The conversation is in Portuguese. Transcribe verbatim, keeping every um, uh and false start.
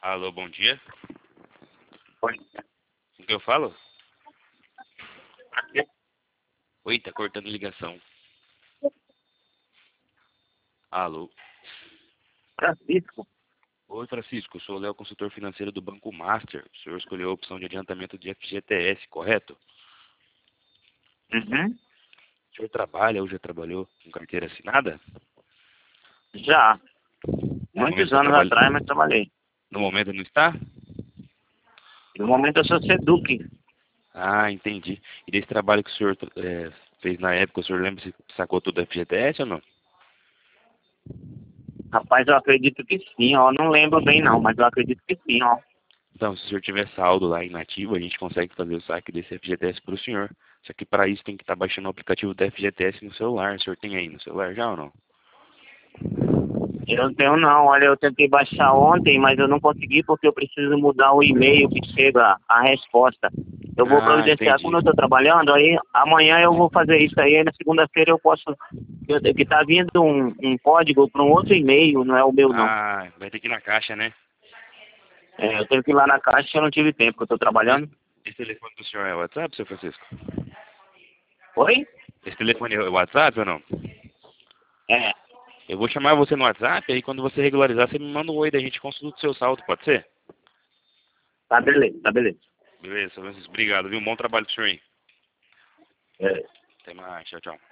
Alô, bom dia. Oi. O que eu falo? Oi, tá cortando ligação. Alô. Francisco? Oi, Francisco. Eu sou o Léo, consultor financeiro do Banco Master. O senhor escolheu a opção de adiantamento de F G T S, correto? Uhum. O senhor trabalha ou já trabalhou com carteira assinada? Já. No momento Muitos está anos trabalhando. atrás, mas trabalhei. No momento não está? No momento eu sou Seduc. Ah, entendi. E desse trabalho que o senhor é, fez na época, o senhor lembra se sacou tudo do F G T S ou não? Rapaz, eu acredito que sim, ó. Não lembro bem não, mas eu acredito que sim, ó. Então, se o senhor tiver saldo lá inativo, a gente consegue fazer o saque desse F G T S para o senhor. Só que para isso tem que estar baixando o aplicativo do F G T S no celular. O senhor tem aí no celular já ou não? Eu não tenho não, olha, eu tentei baixar ontem, mas eu não consegui porque eu preciso mudar o e-mail que chega a resposta. Eu vou Ah, providenciar entendi. quando eu tô trabalhando, aí amanhã eu vou fazer isso aí, aí na segunda-feira eu posso. Eu, que tá vindo um, um código para um outro e-mail, não é o meu não. Ah, vai ter que ir na caixa, né? É, eu tenho que ir lá na caixa, eu não tive tempo, porque eu tô Esse, trabalhando. esse telefone do senhor é WhatsApp, seu Francisco? Oi? Esse telefone é WhatsApp ou não? É. Eu vou chamar você no WhatsApp, aí quando você regularizar, você me manda um oi, daí a gente consulta o seu saldo, pode ser? Tá beleza, tá beleza. Beleza, seu Francisco. Obrigado, viu? Um bom trabalho pro senhor aí. É. Até mais, tchau, tchau.